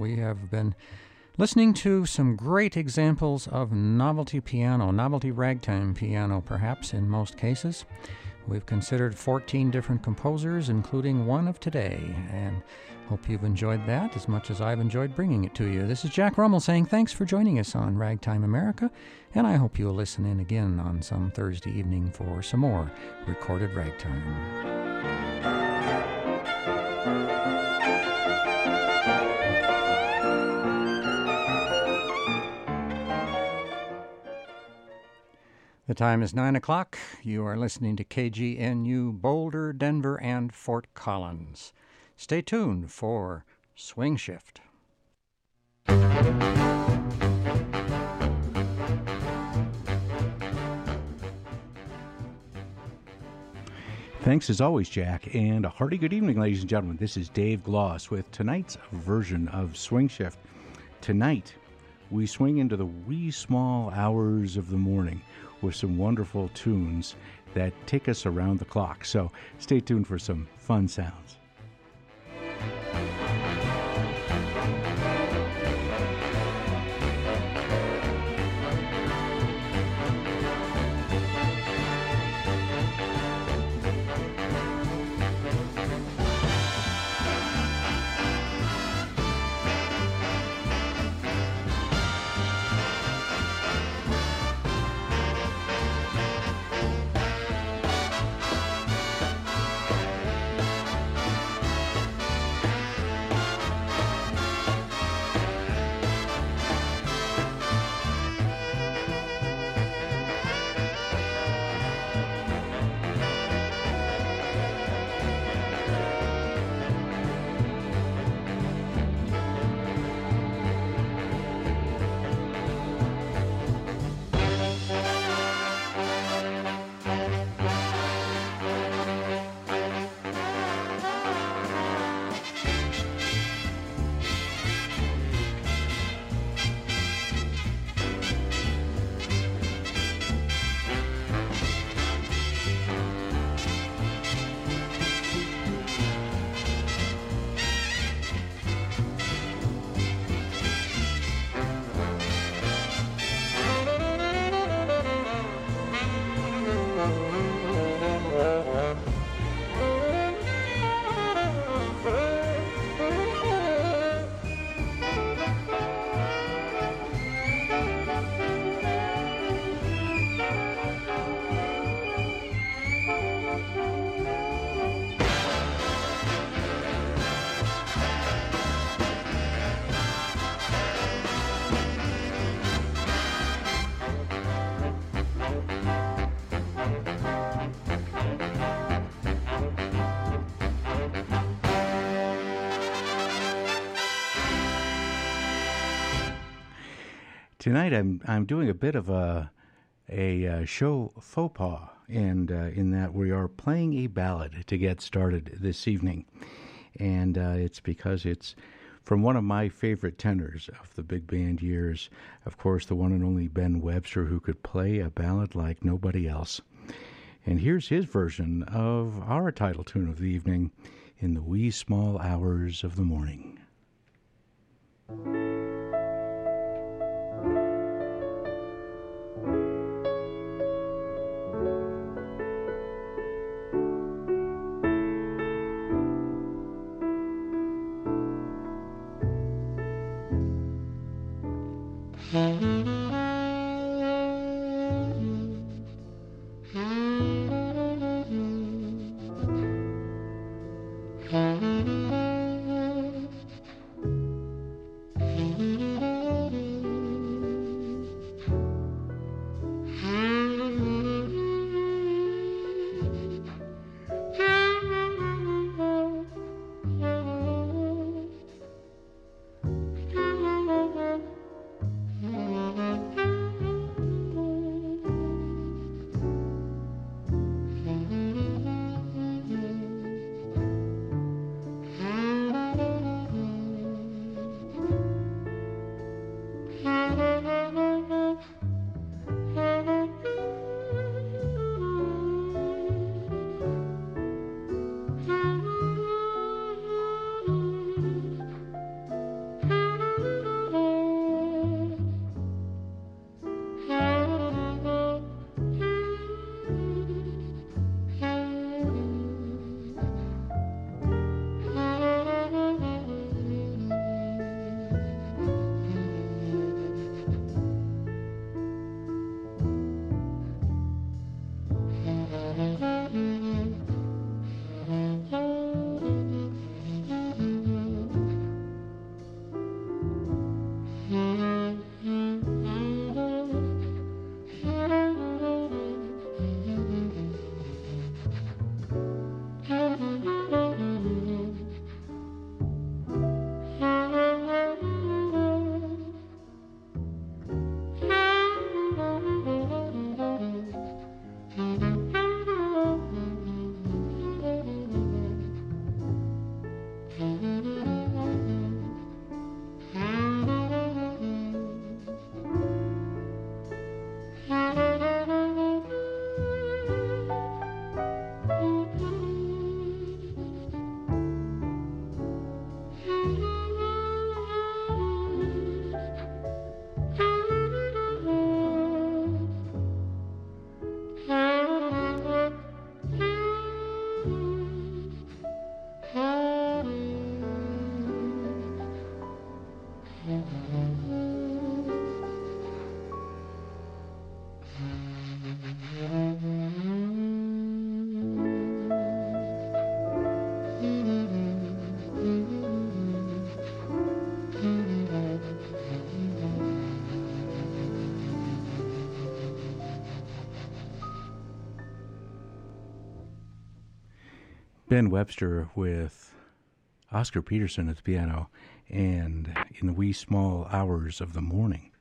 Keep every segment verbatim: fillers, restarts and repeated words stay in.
we have been listening to some great examples of novelty piano, novelty ragtime piano perhaps in most cases. We've considered fourteen different composers, including one of today, and hope you've enjoyed that as much as I've enjoyed bringing it to you. This is Jack Rummel saying thanks for joining us on Ragtime America, and I hope you'll listen in again on some Thursday evening for some more recorded ragtime. The time is nine o'clock. You are listening to K G N U Boulder, Denver, and Fort Collins. Stay tuned for Swing Shift. Thanks as always, Jack, and a hearty good evening, ladies and gentlemen. This is Dave Gloss with tonight's version of Swing Shift. Tonight, we swing into the wee small hours of the morning with some wonderful tunes that take us around the clock. So stay tuned for some fun sounds. Tonight I'm I'm doing a bit of a a uh, show faux pas, and uh, in that we are playing a ballad to get started this evening, and uh, it's because it's from one of my favorite tenors of the big band years, of course, the one and only Ben Webster, who could play a ballad like nobody else. And here's his version of our title tune of the evening, In the Wee Small Hours of the Morning. Mm-hmm. Ben Webster with Oscar Peterson at the piano and In the Wee Small Hours of the Morning.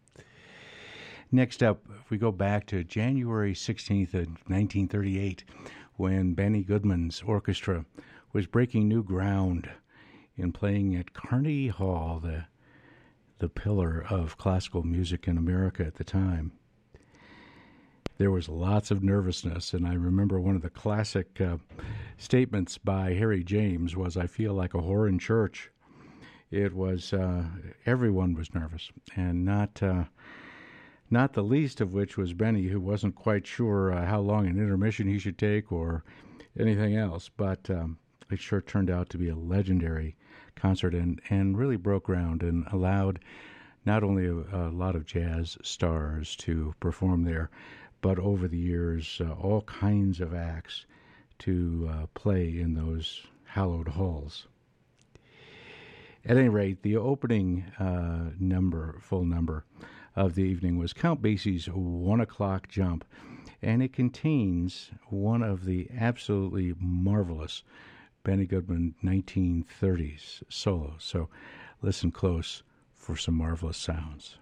Next up, if we go back to January sixteenth of nineteen thirty-eight, when Benny Goodman's orchestra was breaking new ground in playing at Carnegie Hall, the, the pillar of classical music in America at the time. There was lots of nervousness, and I remember one of the classic uh, statements by Harry James was, "I feel like a whore in church." It was, uh, everyone was nervous, and not uh, not the least of which was Benny, who wasn't quite sure uh, how long an intermission he should take or anything else, but um, it sure turned out to be a legendary concert and, and really broke ground and allowed not only a, a lot of jazz stars to perform there, but over the years, uh, all kinds of acts to uh, play in those hallowed halls. At any rate, the opening uh, number, full number of the evening was Count Basie's One O'Clock Jump, and it contains one of the absolutely marvelous Benny Goodman nineteen thirties solos. So listen close for some marvelous sounds.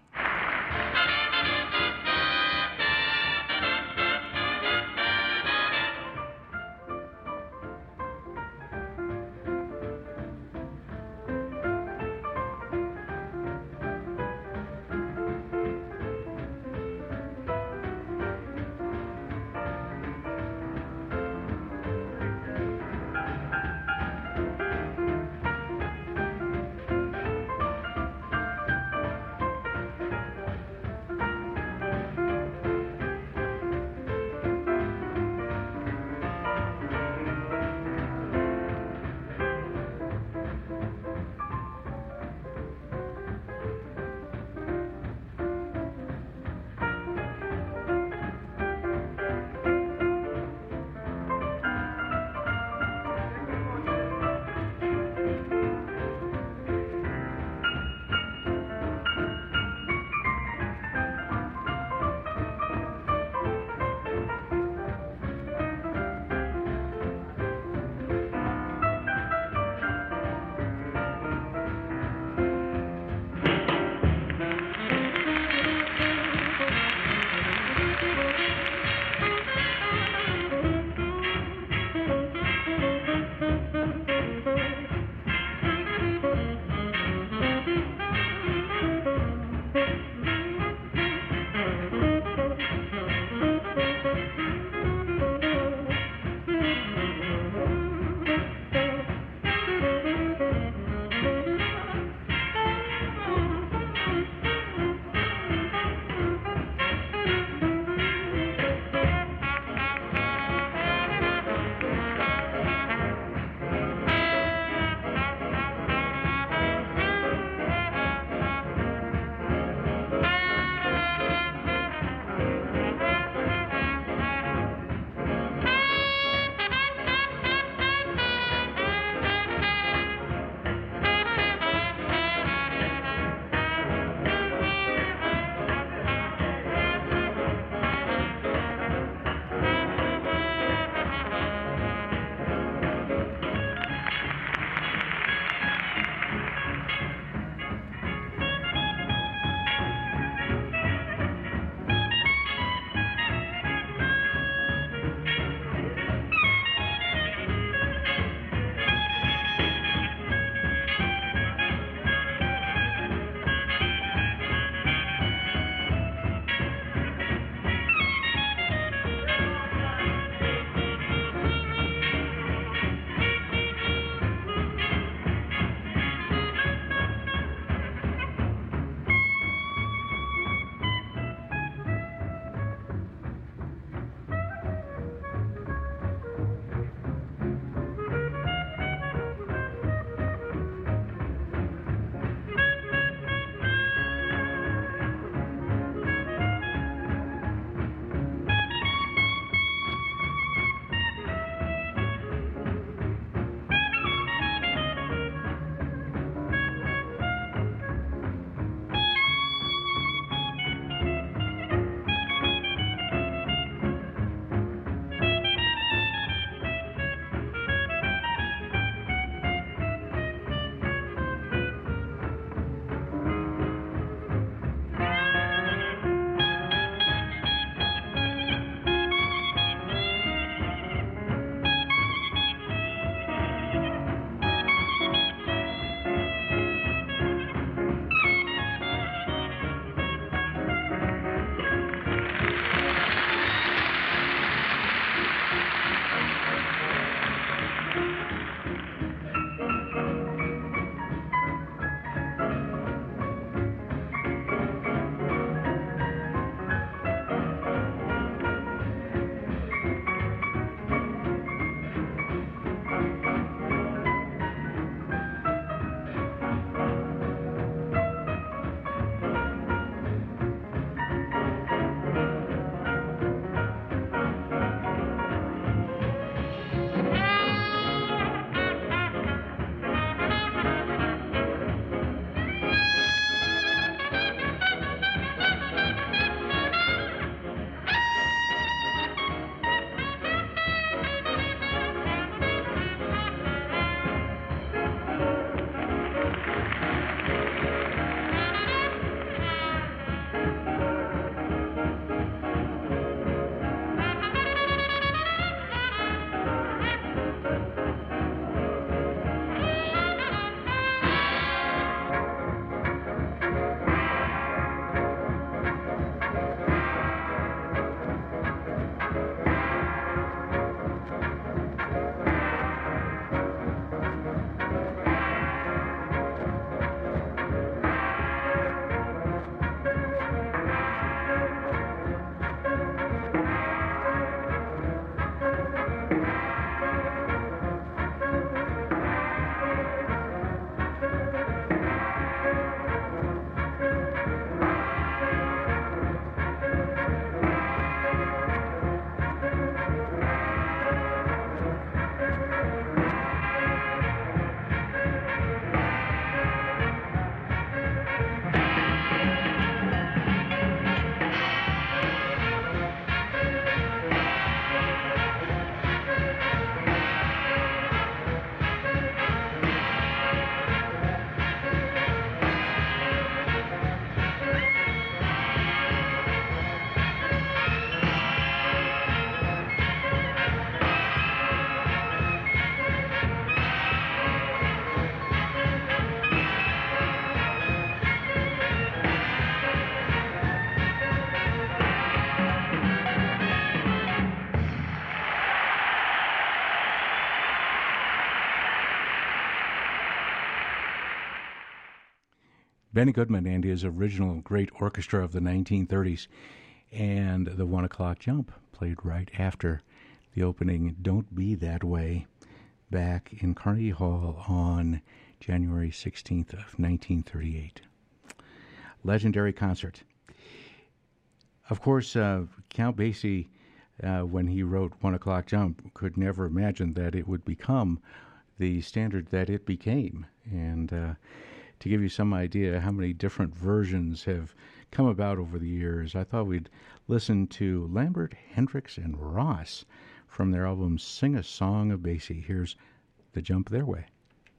Benny Goodman and his original great orchestra of the nineteen thirties. And the One O'Clock Jump played right after the opening Don't Be That Way back in Carnegie Hall on January sixteenth of nineteen thirty-eight. Legendary concert. Of course, uh, Count Basie, uh, when he wrote One O'Clock Jump, could never imagine that it would become the standard that it became. And uh, to give you some idea how many different versions have come about over the years, I thought we'd listen to Lambert, Hendricks, and Ross from their album Sing a Song of Basie. Here's The Jump Their Way.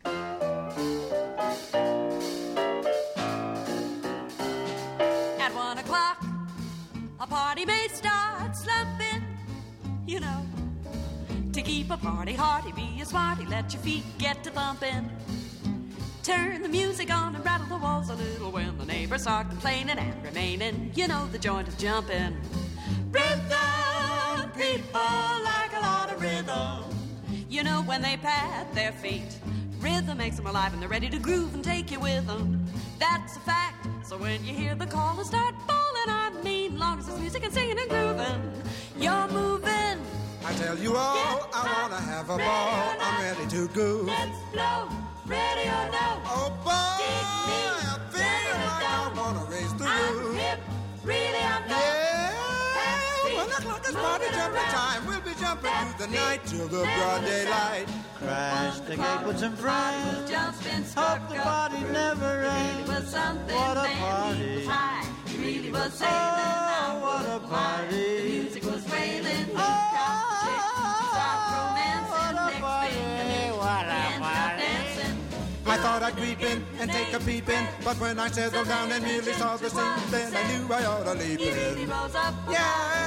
At one o'clock, a party may start slumping, you know. To keep a party hearty, be a smarty, let your feet get to thumping. Turn the music on and rattle the walls a little when the neighbors start complaining and remaining. You know the joint is jumping. Rhythm, people like a lot of rhythm. You know when they pat their feet, rhythm makes them alive and they're ready to groove and take you with them. That's a fact. So when you hear the call and start bawling, I mean, long as there's music and singing and grooving, you're moving. I tell you all, Get I wanna have a ball. I'm ready to go. Let's blow. Ready or no? Oh boy, I'm feeling like I wanna raise the roof. I'm hip, really I'm not. Yeah, one o'clock is party jumping time. We'll be jumping through the night till the broad daylight. Crash the gate with some friends. Hope the party never ends. Really was something. What a man. party. He was high. He really was sailing. Oh, what a party. The music was wailing. Oh, Start romancing. what a Next party. thing you knew, What a he ended up party. dancing. I thought I'd creep in and take a peep in, but when I settled down and really saw the scene, then I knew I ought to leave He really it. rose up. Yeah,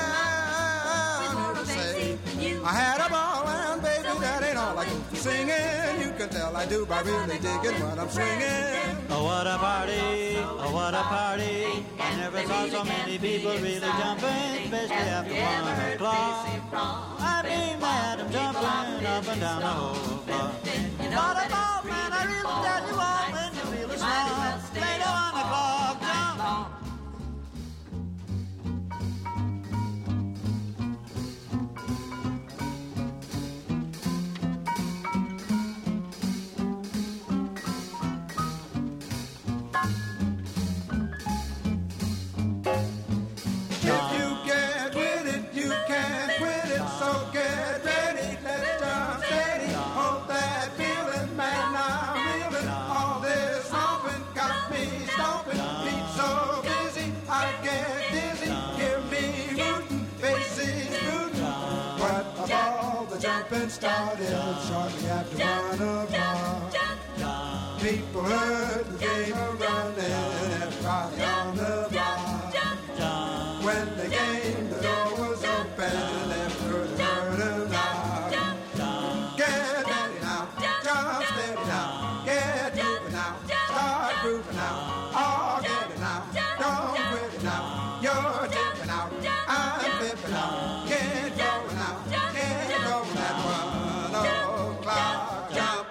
I to say, I had a ball and baby, that ain't all I go for singing. You can tell I do by really digging what I'm swinging. Oh, what a party. Oh, what a party. I never saw so many people really jumping, especially after one o'clock. I mean, that I'm jumping up and down the whole floor. What a ball, man, I really tell you all when you feel the song. Play the one o'clock jump. If you get with it, you can't quit it. So get ready, let's jump steady. Hold that feeling, man, I'm reeling. All this romping got me stomping. Feet so busy, I get dizzy. Hear me rooting, faces rooting. What a ball, the jumping started shortly after one o'clock. People heard the game a running, everybody on the block. When the game, the door was open, every heard a knock. Get ready now, jump steady now, get moving now, start grooving now. Oh, get it now, don't quit it now. You're tipping out, I'm flipping out. Get going now, get going at one o'clock jump.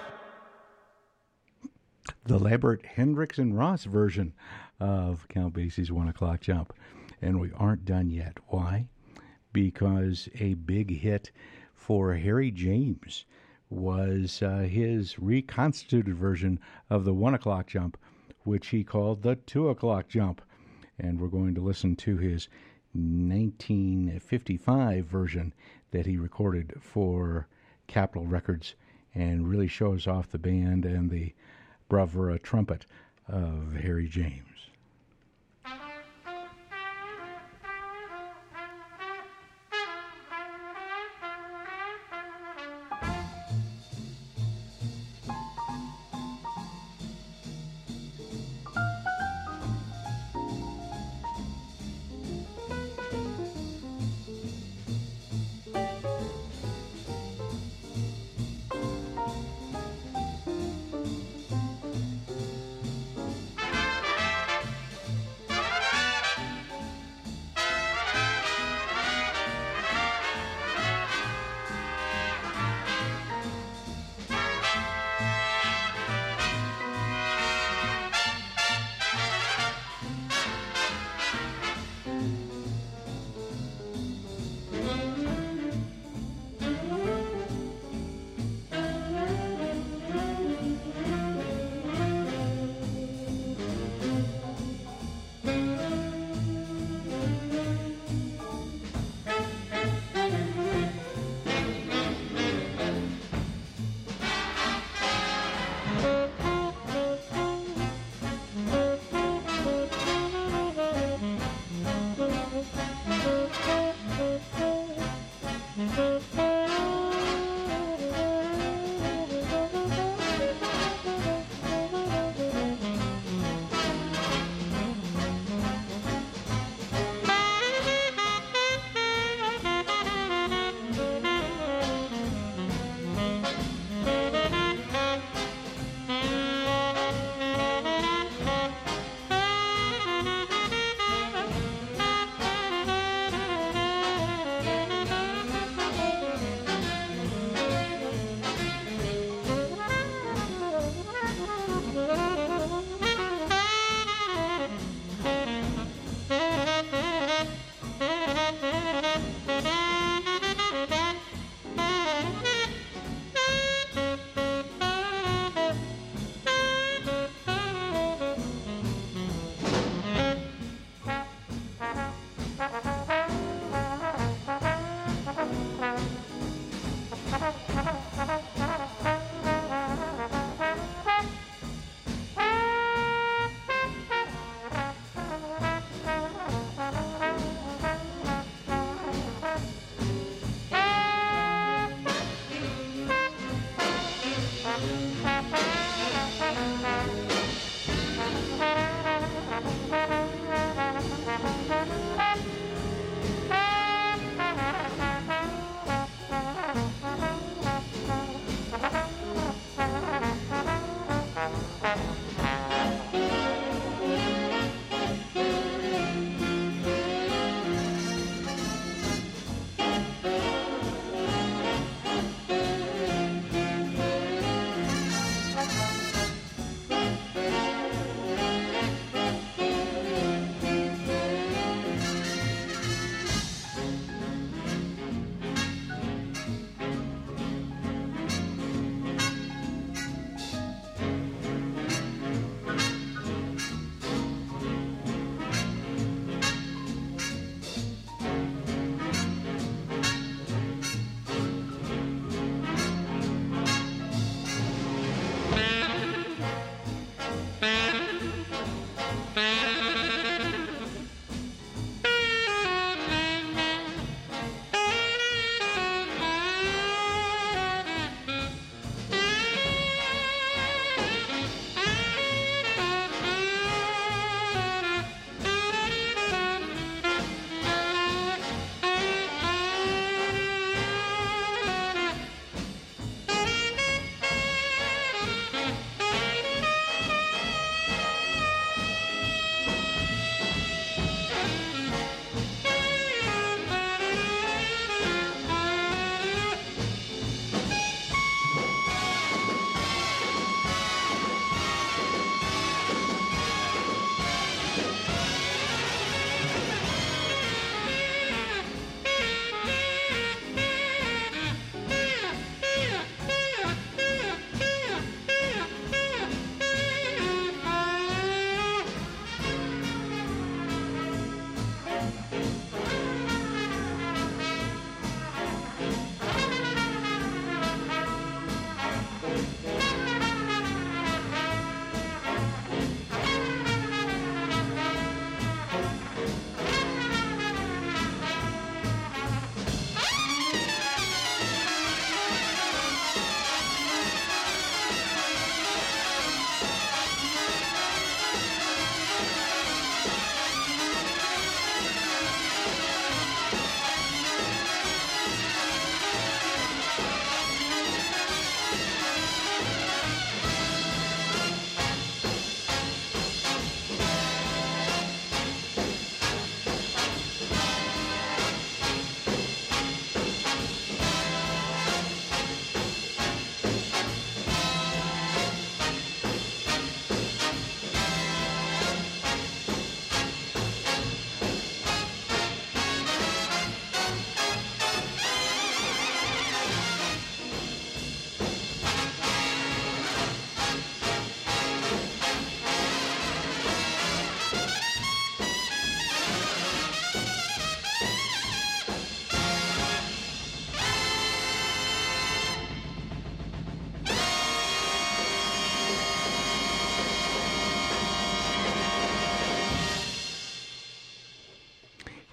The Lambert, Hendricks, and Ross version of Count Basie's One O'Clock Jump. And we aren't done yet. Why? Because a big hit for Harry James was uh, his reconstituted version of the One O'Clock Jump, which he called the Two O'Clock Jump. And we're going to listen to his nineteen fifty-five version that he recorded for Capitol Records and really shows off the band and the bravura trumpet of Harry James.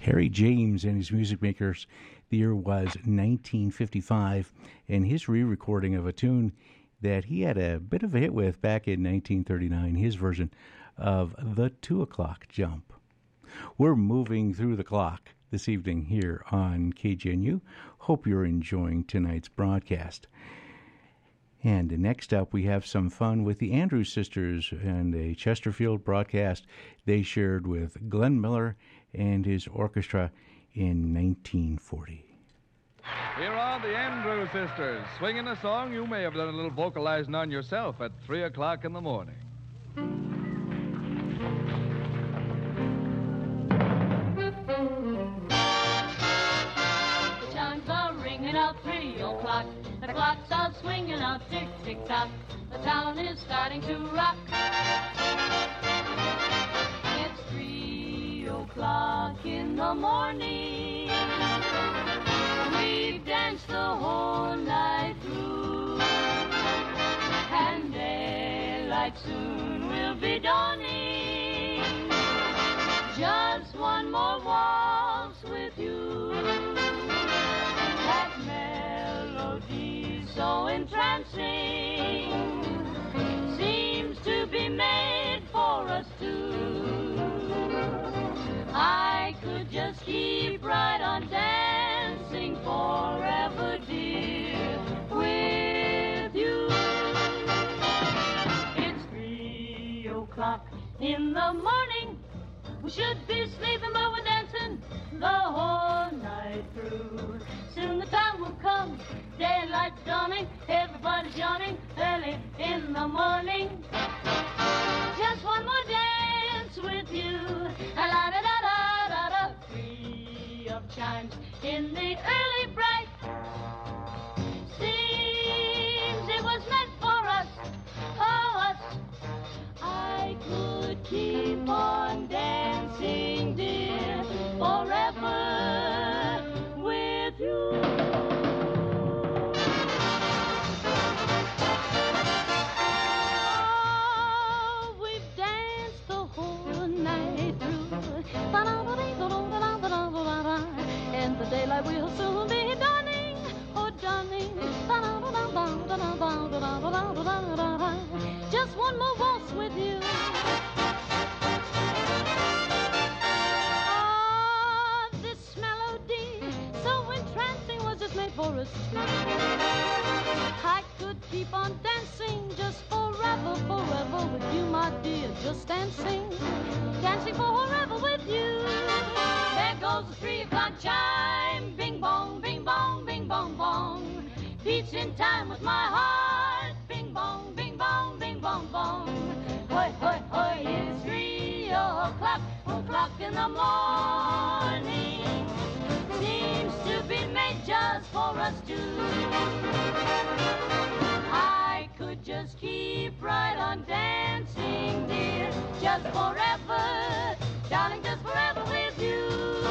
Harry James and his Music Makers. The year was nineteen fifty-five, and his re-recording of a tune that he had a bit of a hit with back in nineteen thirty-nine, his version of The Two O'Clock Jump. We're moving through the clock this evening here on K G N U. Hope you're enjoying tonight's broadcast. And next up, we have some fun with the Andrews Sisters and a Chesterfield broadcast they shared with Glenn Miller and his orchestra in nineteen forty. Here are the Andrews Sisters, swinging a song you may have done a little vocalizing on yourself at three o'clock in the morning. The chimes are ringing out three o'clock. The clocks are swinging out tick, tick, tock. The town is starting to rock. It's three o'clock in the morning. We've danced the whole night through, and daylight soon will be dawning. Just one more waltz with you. That melody so entrancing seems to be made for us two. I could just keep right on dancing forever, dear, with you. It's three o'clock in the morning. We should be sleeping, but we're dancing the whole night through. Soon the time will come, daylight's dawning, everybody's yawning early in the morning. Just one more dance with you, la-da-da-da-da-da. Three of chimes in the early bright. Seems it was meant for us, oh us. I could keep on dancing, dear, forever with you. Oh, we've danced the whole night through, and the daylight will soon be dawning, oh dawning. Just one more waltz with you. Ah, this melody so entrancing was just made for us two. I could keep on dancing just forever, forever with you, my dear. Just dancing, dancing forever with you. There goes the three o'clock chime. Bing bong, bing bong, bing bong bong. Beats in time with my heart. Bing bong, bing bong, bing bong bong. Hoy, hoy, hoy, it's three o'clock, o'clock in the morning. Seems to be made just for us two. I could just keep right on dancing, dear, just forever, darling, just forever with you.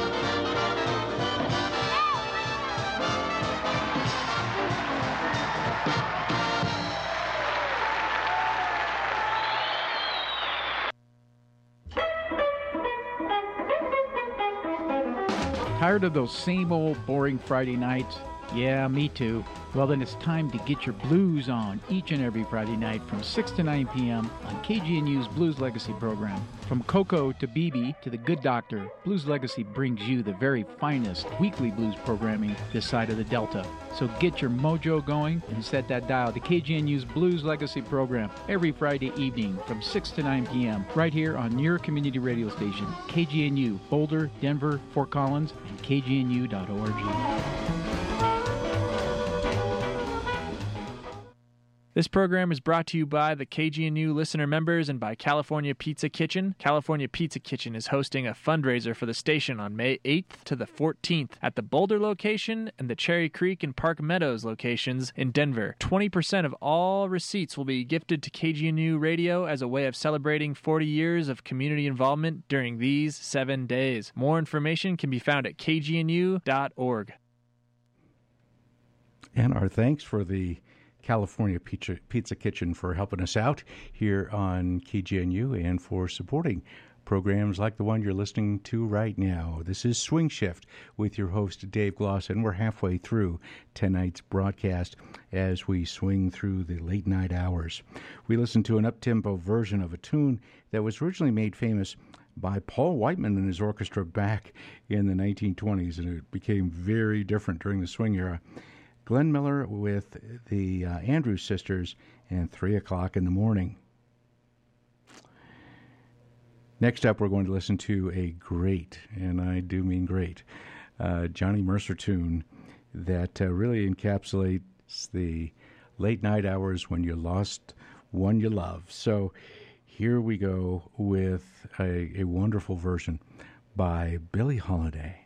Tired of those same old boring Friday nights? Yeah, me too. Well, then it's time to get your blues on each and every Friday night from six to nine p.m. on K G N U's Blues Legacy program. From Coco to B B to The Good Doctor, Blues Legacy brings you the very finest weekly blues programming this side of the Delta. So get your mojo going and set that dial to K G N U's Blues Legacy program every Friday evening from six to nine p.m. right here on your community radio station, K G N U, Boulder, Denver, Fort Collins, and K G N U dot org. This program is brought to you by the K G N U listener members and by California Pizza Kitchen. California Pizza Kitchen is hosting a fundraiser for the station on May eighth to the fourteenth at the Boulder location and the Cherry Creek and Park Meadows locations in Denver. twenty percent of all receipts will be gifted to K G N U Radio as a way of celebrating forty years of community involvement during these seven days. More information can be found at K G N U dot org. And our thanks for the California Pizza, Pizza Kitchen for helping us out here on K G N U and for supporting programs like the one you're listening to right now. This is Swing Shift with your host, Dave Gloss, and we're halfway through tonight's broadcast as we swing through the late night hours. We listen to an up-tempo version of a tune that was originally made famous by Paul Whiteman and his orchestra back in the nineteen twenties, and it became very different during the swing era. Glenn Miller with the uh, Andrews Sisters and Three O'Clock in the Morning. Next up, we're going to listen to a great, and I do mean great, uh, Johnny Mercer tune that uh, really encapsulates the late night hours when you lost one you love. So here we go with a, a wonderful version by Billie Holiday.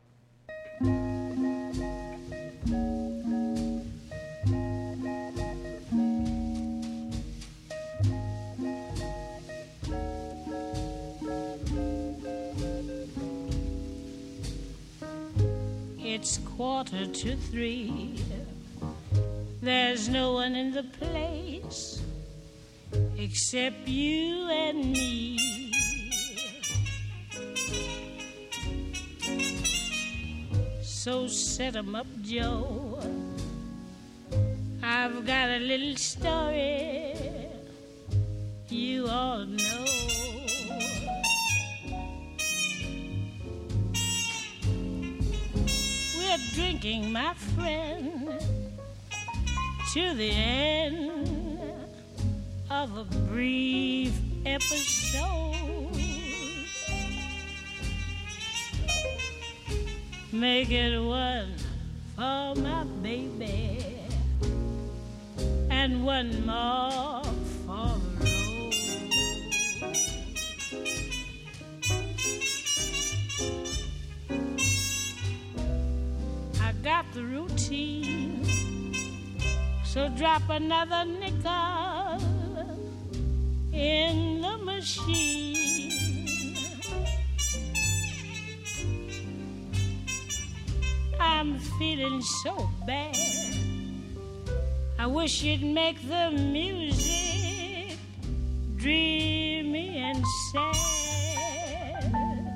It's quarter to three. There's no one in the place except you and me. So set 'em up, Joe. I've got a little story you all know. We're drinking, my friend, to the end of a brief episode. Make it one for my baby and one more for the road. I got the routine, so drop another nickel in the machine. I'm feeling so bad, I wish you'd make the music dreamy and sad.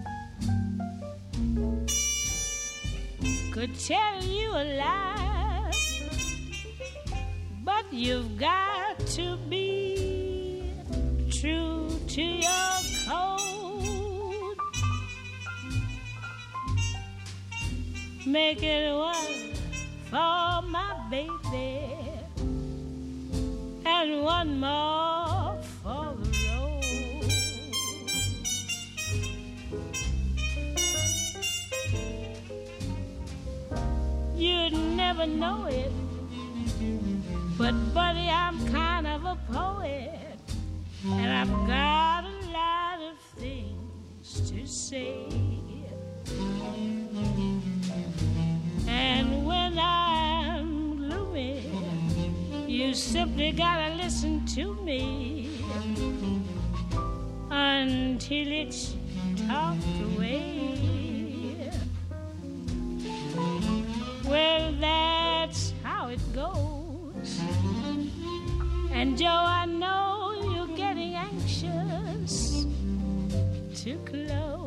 Could tell you a lie, but you've got to be true to your code. Make it one for my baby and one more for the road. You'd never know it, but buddy, I'm kind of a poet, and I've got a lot of things to say. And when I'm gloomy, you simply gotta listen to me until it's talked away. Well, that's how it goes. And Joe, I know you're getting anxious to close.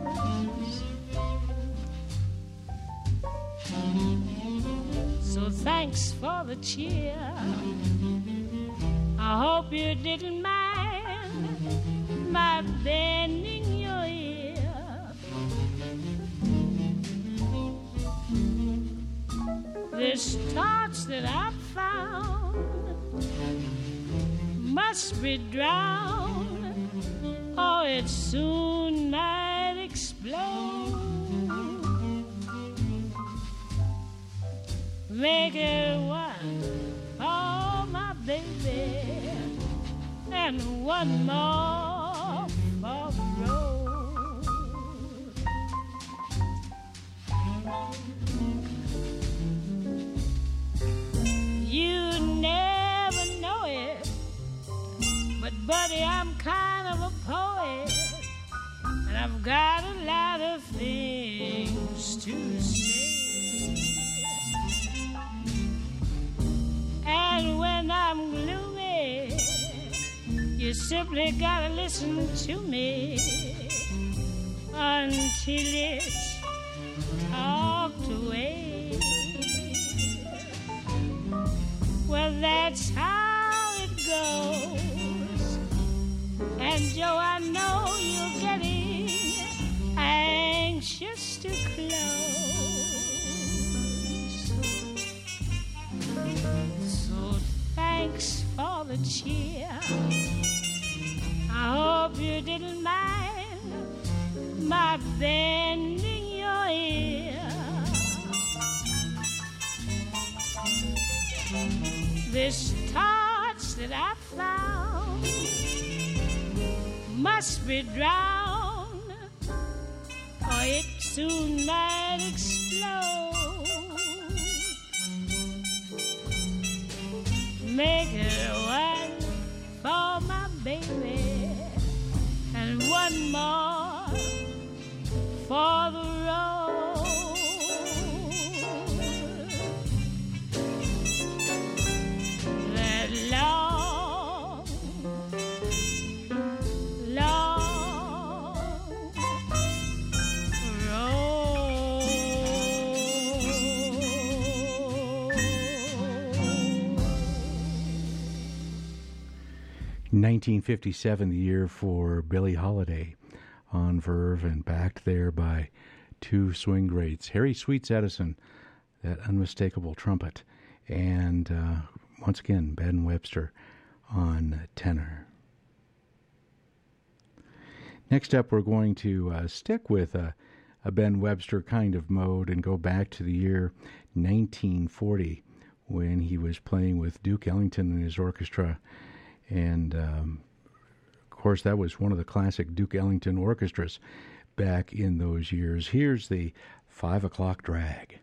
So thanks for the cheer. I hope you didn't mind my bending your ear. This torch that I found must be drowned, or it soon might explode. Make it one for my baby and one more for the road. You never know it, but buddy, I'm kind of a poet, and I've got a lot of things to say. And when I'm gloomy, you simply gotta listen to me until it's talked away. Well, that's how it goes. And Joe, I know you're getting anxious to close. So thanks for the cheer. I hope you didn't mind my bending your ear. This torch that I found must be drowned, or it soon might explode. Make it one for my baby and one more for the road. That long, long road. nineteen fifty-seven, the year for Billie Holiday, on Verve and backed there by two swing greats, Harry Sweets Edison, that unmistakable trumpet, and uh, once again Ben Webster on tenor. Next up, we're going to uh, stick with a, a Ben Webster kind of mode and go back to the year nineteen forty, when he was playing with Duke Ellington and his orchestra. And, um, of course, that was one of the classic Duke Ellington orchestras back in those years. Here's the Five O'Clock Drag.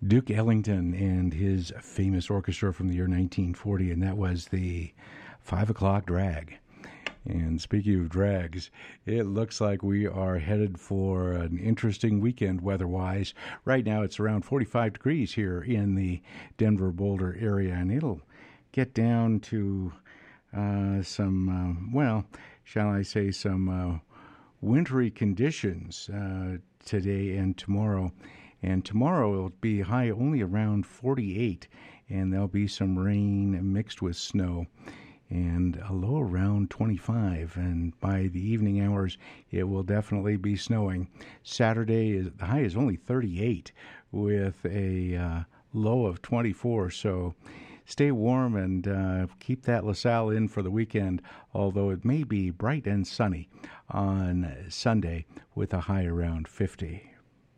Duke Ellington and his famous orchestra from the year nineteen forty, and that was the Five O'Clock Drag. And speaking of drags, it looks like we are headed for an interesting weekend weather-wise. Right now it's around forty-five degrees here in the Denver-Boulder area, and it'll get down to uh, some, uh, well, shall I say, some uh, wintry conditions uh, today and tomorrow. And tomorrow it'll be high only around forty-eight, and there'll be some rain mixed with snow, and a low around twenty-five. And by the evening hours, it will definitely be snowing. Saturday, is, the high is only thirty-eight with a uh, low of twenty-four. So stay warm and uh, keep that LaSalle in for the weekend, although it may be bright and sunny on Sunday with a high around fifty.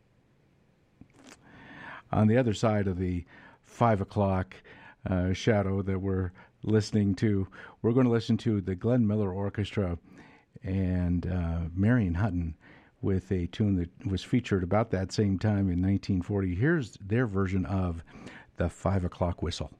On the other side of the five o'clock uh, shadow that we're listening to, we're going to listen to the Glenn Miller Orchestra and uh, Marion Hutton with a tune that was featured about that same time in nineteen forty. Here's their version of the Five O'Clock Whistle.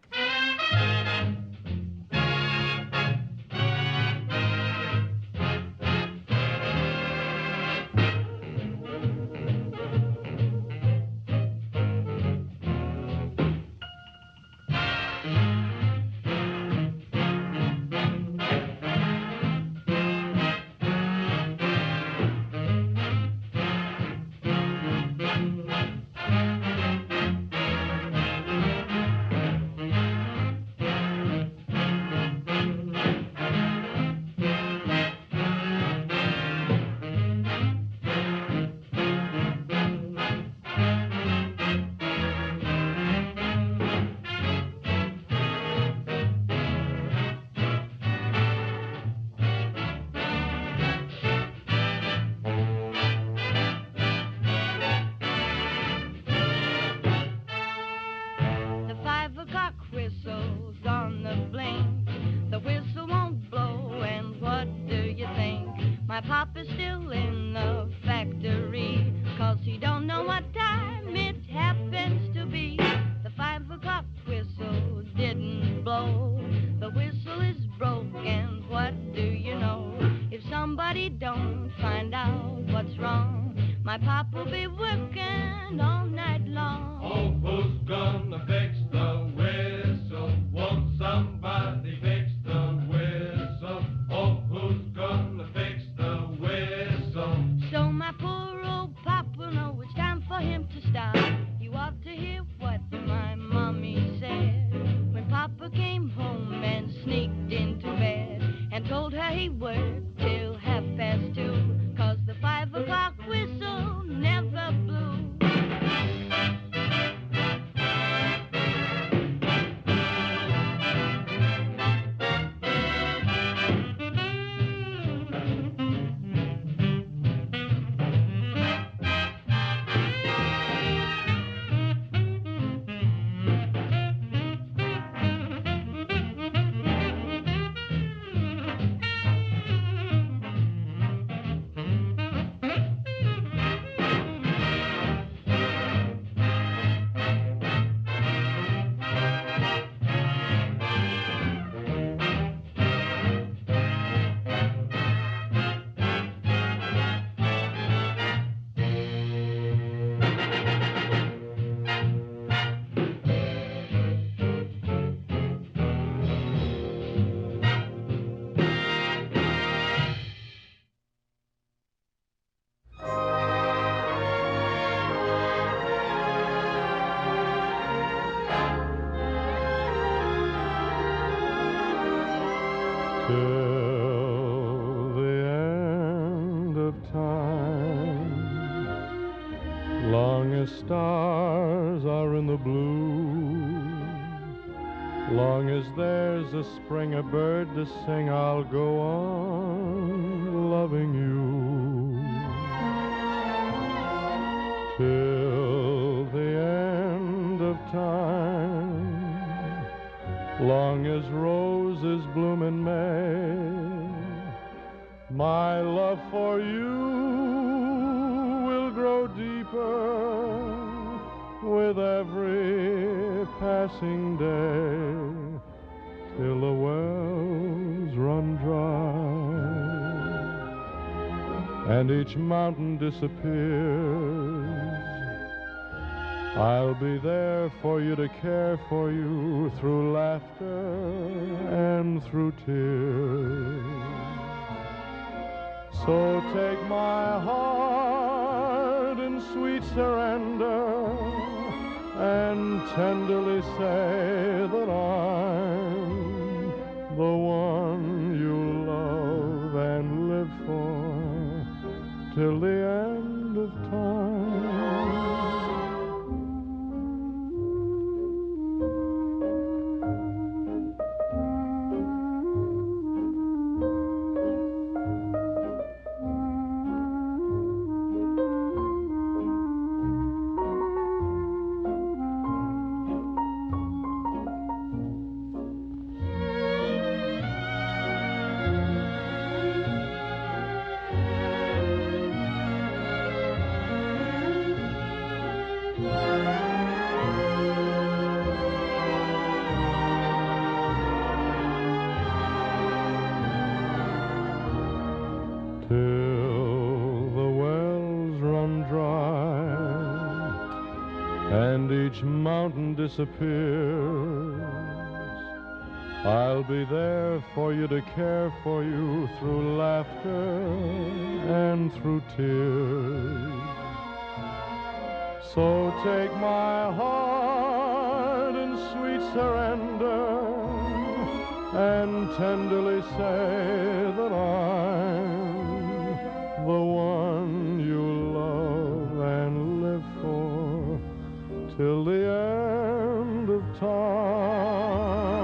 Stars are in the blue. Long as there's a spring, a bird to sing, I'll go on loving you till the end of time. Long as roses bloom in May, my love for you will grow deeper with with every passing day, till the wells run dry, and each mountain disappears. I'll be there for you to care for you through laughter and through tears. So take my heart in sweet surrender and tenderly say that I'm the one you love and live for till the end of time. Mountain disappears. I'll be there for you to care for you through laughter and through tears. So take my heart in sweet surrender and tenderly say that I'm the one you love and live for till the end of time.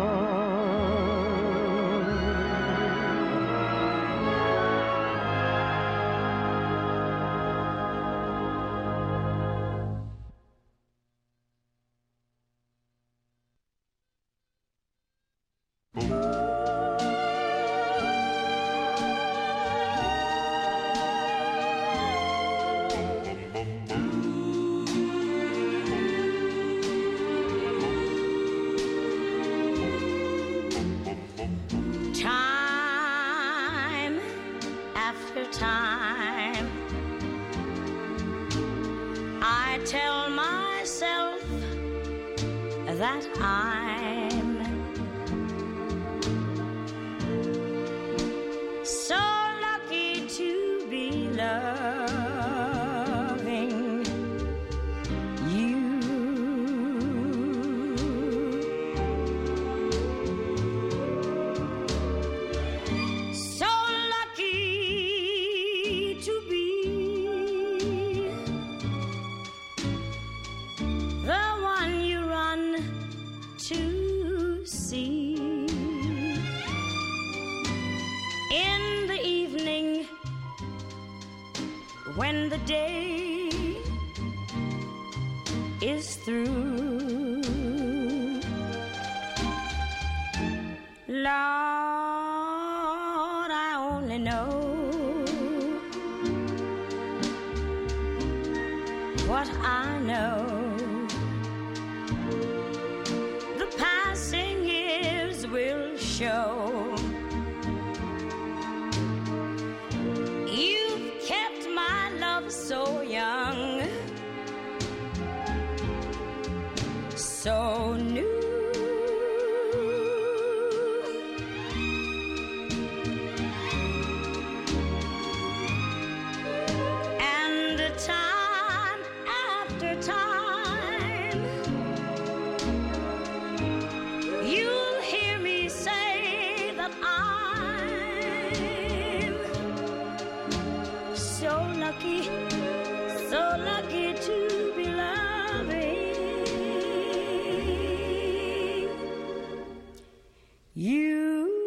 That I'm so lucky to be loving you. So lucky to be the one you run to see in the evening when the day is through. Lord, I only know what I know. Show. You've kept my love so young, so new, and time after time you'll hear me say that I'm so lucky, so lucky to be loving you.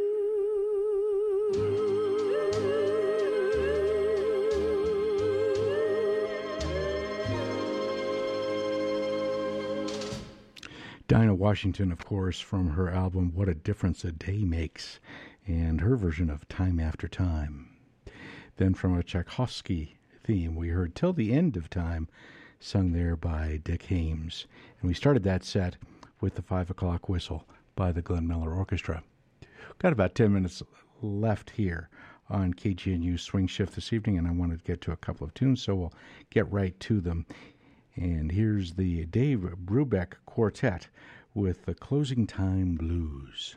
Dinah Washington, of course, from her album What a Difference a Day Makes, and her version of Time After Time. Then from a Tchaikovsky theme, we heard Till the End of Time, sung there by Dick Hames. And we started that set with the Five O'Clock Whistle by the Glenn Miller Orchestra. Got about ten minutes left here on K G N U Swing Shift this evening, and I wanted to get to a couple of tunes, so we'll get right to them. And here's the Dave Brubeck Quartet with the Closing Time Blues.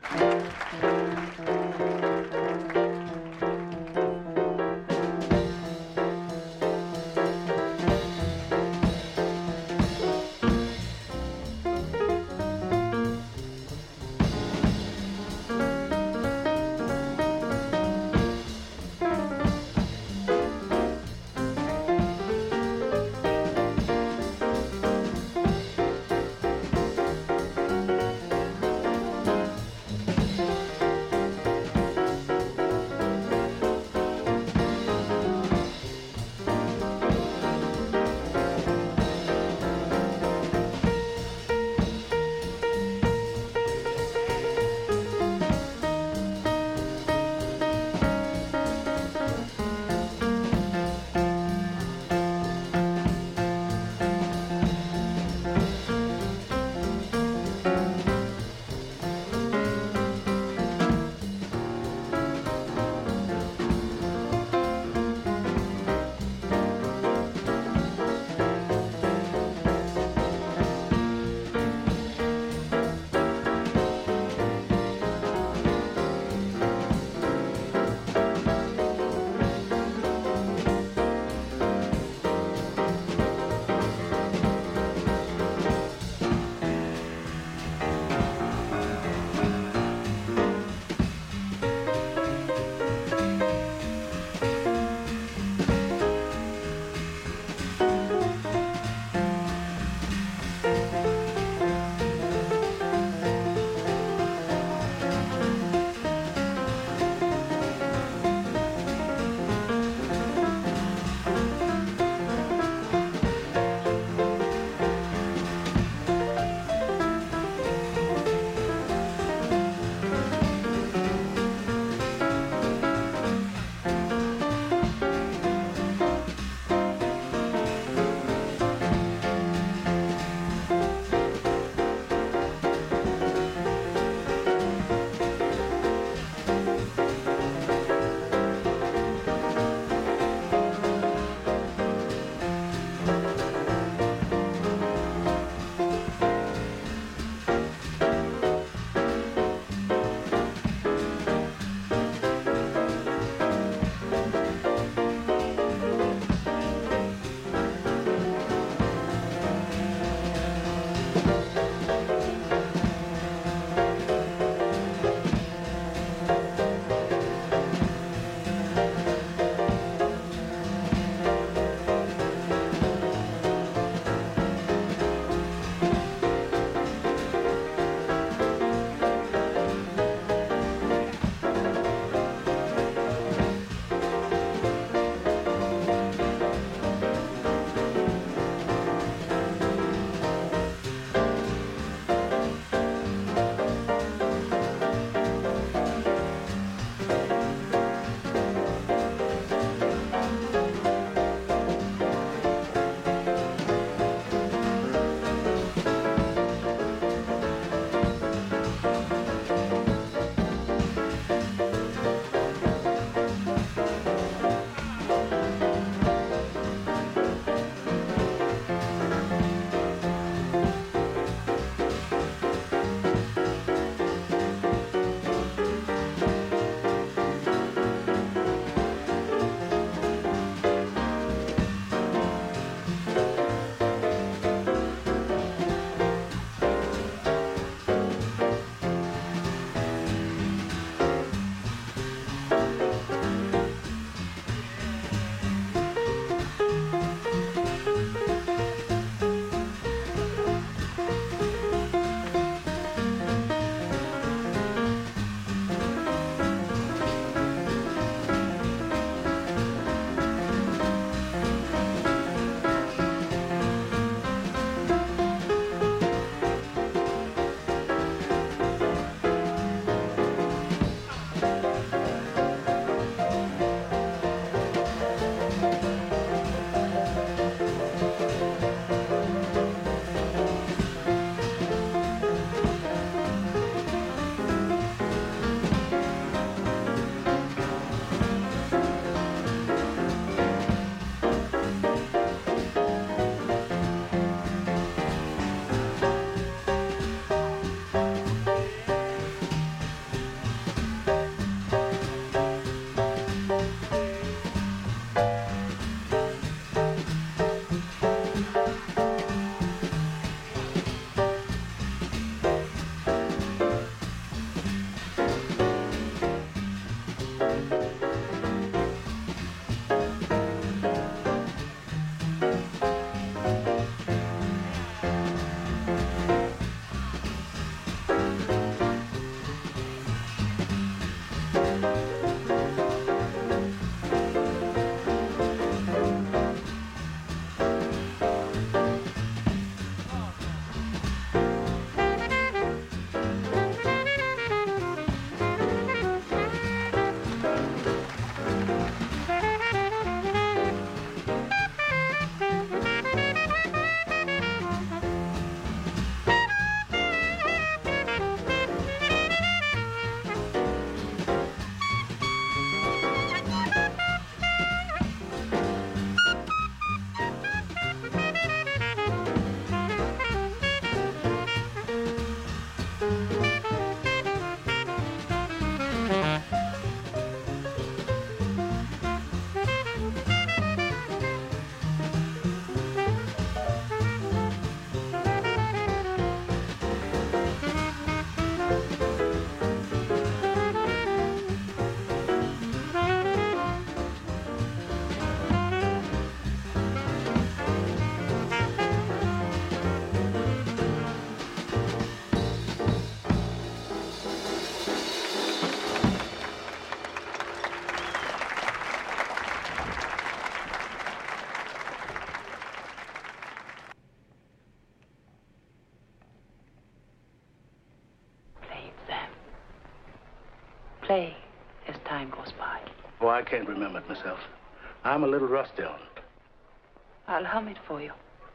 play as time goes by? Oh, I can't remember it myself. I'm a little rusty on it. I'll hum it for you.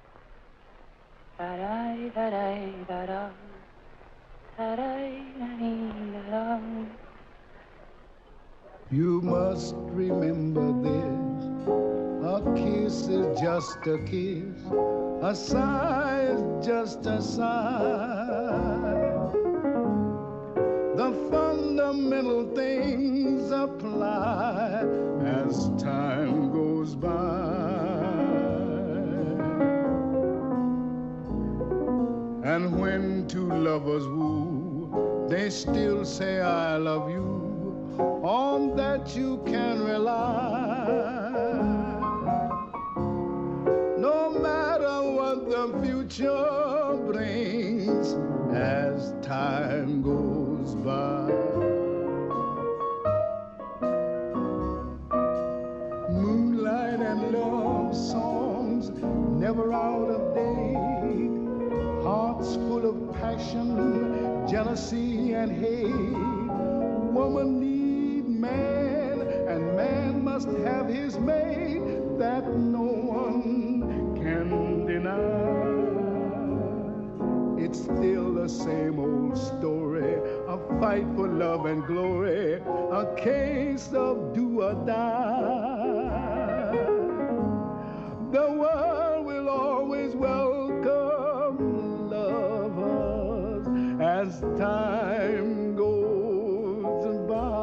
Da-da-da-da-da-da. Da-da-da-da-da-da. You must remember this. A kiss is just a kiss. A sigh is just a sigh. The fundamental things apply as time goes by. And when two lovers woo, they still say I love you. On that you can rely. No matter what the future brings as time goes by. Moonlight and love songs never out of date. Hearts full of passion, jealousy and hate. Woman need man, and man must have his mate. That no one can deny. It's still the same old story, a fight for love and glory, a case of do or die. The world will always welcome lovers as time goes by.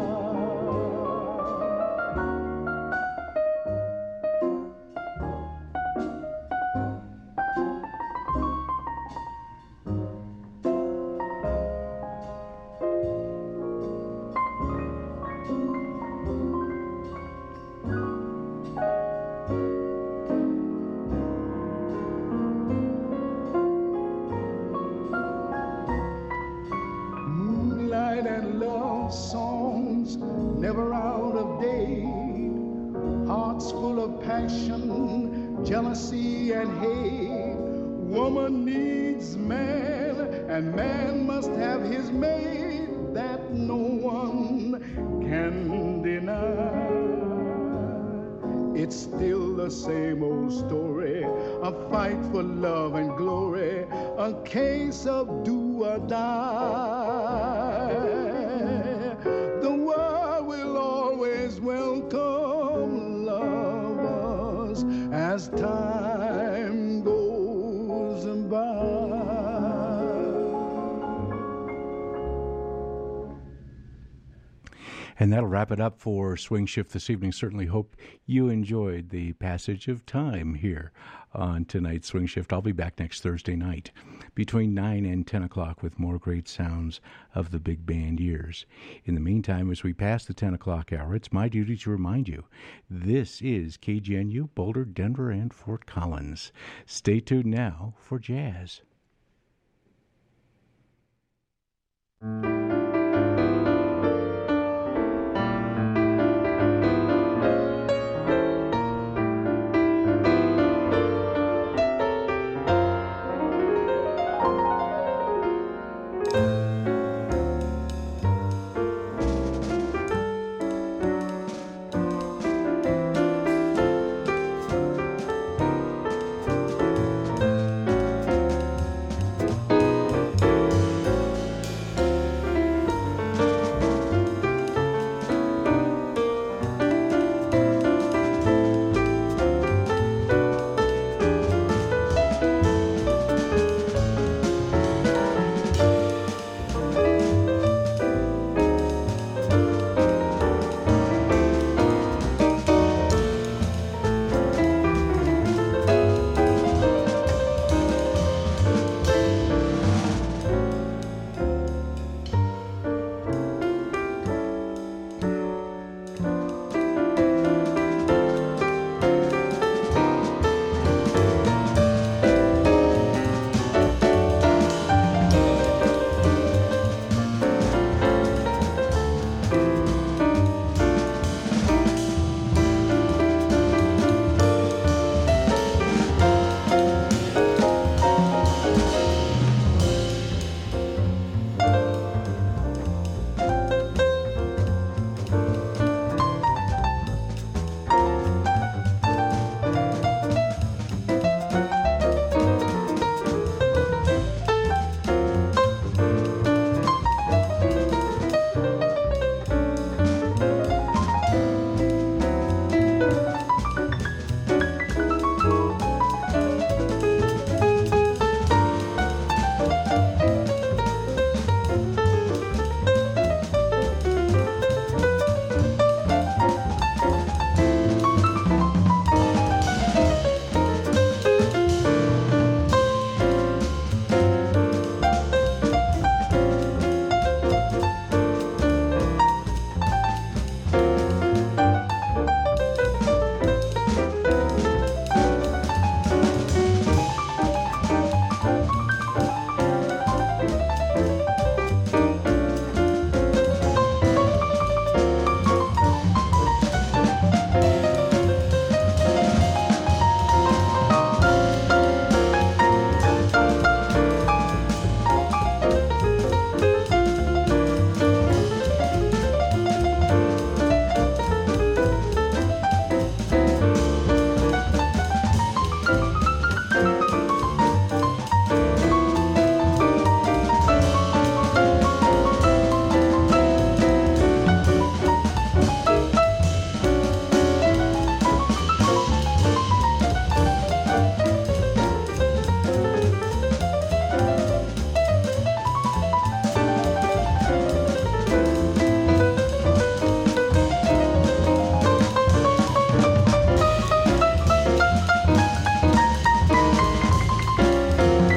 Songs never out of date. Hearts full of passion, jealousy and hate. Woman needs man, and man must have his mate. That no one can deny. It's still the same old story, a fight for love and glory, a case of do or die. The world will always welcome lovers as time goes by. And that'll wrap it up for Swing Shift this evening. Certainly hope you enjoyed the passage of time here on tonight's Swing Shift. I'll be back next Thursday night between nine and ten o'clock with more great sounds of the big band years. In the meantime, as we pass the ten o'clock hour, it's my duty to remind you, this is K G N U, Boulder, Denver, and Fort Collins. Stay tuned now for jazz.